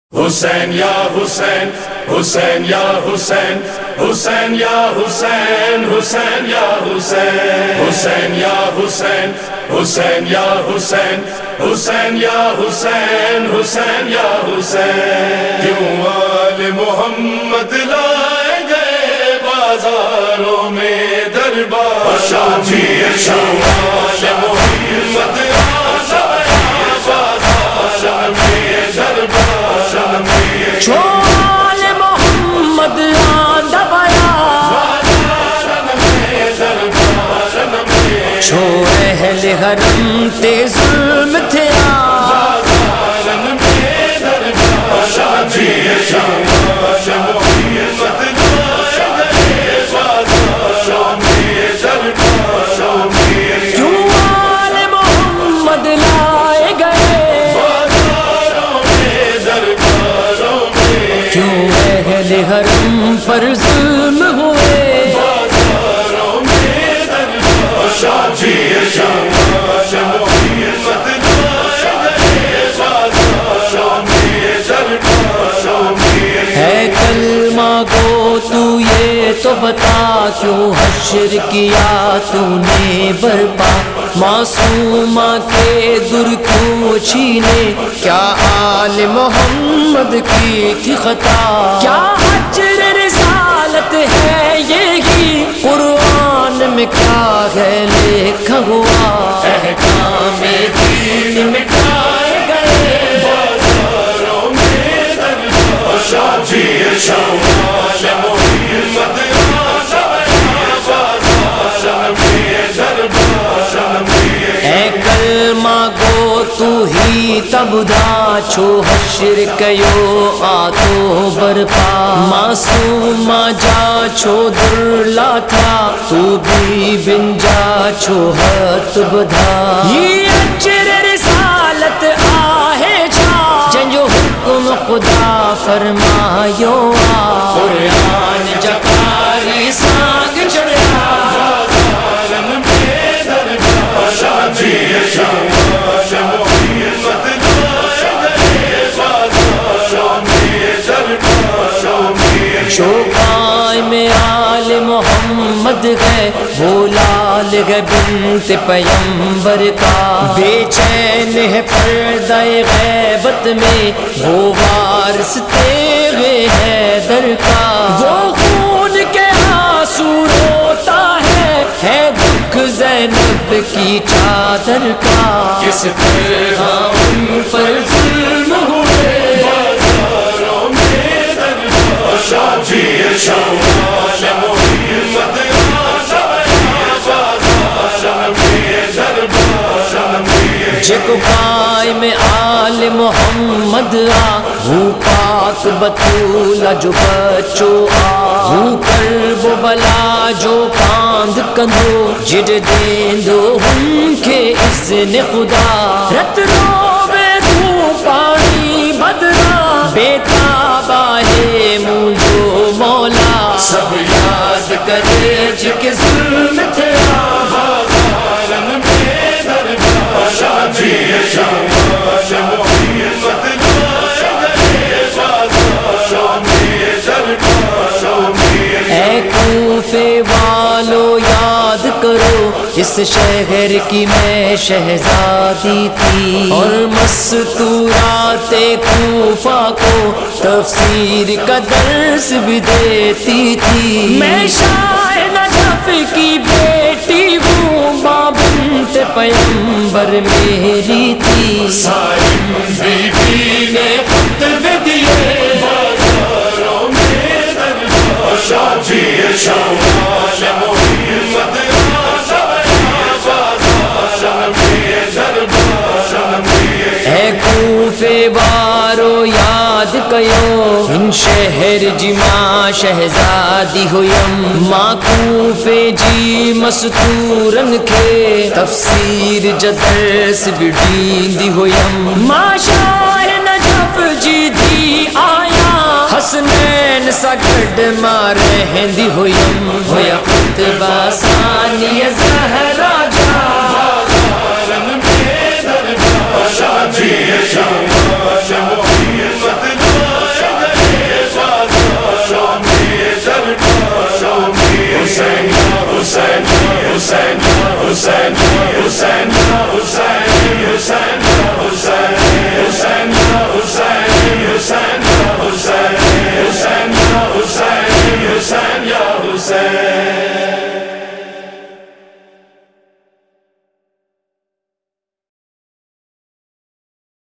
حسین یا حسین حسین یا حسین حسین یا حسین حسین یا حسین حسین یا حسین حسین یا حسین حسین یا حسین حسین یا حسین کیوں آل محمد لائے گئے بازاروں میں دربار شاجی آل محمد چھوال محمد آندا چھو اہل حرم تے ظلم تھیا چھوال محمد لائے گئے کیوں اہل حرم پر ظلم ہوئے ہے کلمہ گو تو یہ تو بتا کیوں حشر کیا تو نے برپا معصومہ کے در کیوں چھینے کیا آل محمد کی تھی خطا کیا اجر رسالت ہے یہی قرآن میں کیا ہے لکھا ہوا احکام دین مٹائے گئے بازاروں میں شاجی شوال محمد اے کلمہ گو تو ہی تبدا چھو حشر کیو آتو برپا معصومہ جا چھو در لاتیا تو بھی بن جا چھو ہت بدا یہ اجر رسالت آہے جا جنجو حکم خدا فرمایو قرآن جکاری سانگ چڑھا جو قائم آل محمد ہے وہ لال ہے بنت پیمبر کا بے چین ہے پردہ غیبت میں وہ وارث تیغ حیدر کا وہ خون کے آنسو روتا ہے دکھ زینب کی چادر کا کس طرح ان پر ظلم ہوئے بازاروں میں شاجی شوال محمد جکو قائم آل محمد آ وہ پاک بطولہ جو بچو آ وہ کرب و بلا جو کاندھ کندو جڑ دیندو ہم کے اذن خدا رت دو بے تو پانی بدلا بیتاب آئے مجھو مولا سب یاد کرے جک ظلم تھے بازارن میں دربار شاجی شوال محمد اے کوفے والو یاد کرو اس شہر کی میں شہزادی تھی اور مستورات کوفہ کو تفسیر کا درس بھی دیتی تھی میں شاہ نجف کی بیٹی ہوں ماں بنت پیمبر میری تھی سائم بی بی نے خطب دیے بازاروں میں دربار شاجی شوال محمد اے کوفے وارو یاد کیو ان شہر جی ماں شہزادی ہویم ماں کوفے جی مستورن کے تفسیر جدرس بڑھیندی ہویم ماں شاہ نجف جی دی آیا حسنین سا گھڑ مار رہندی ہویم ہویا خطبہ ثانی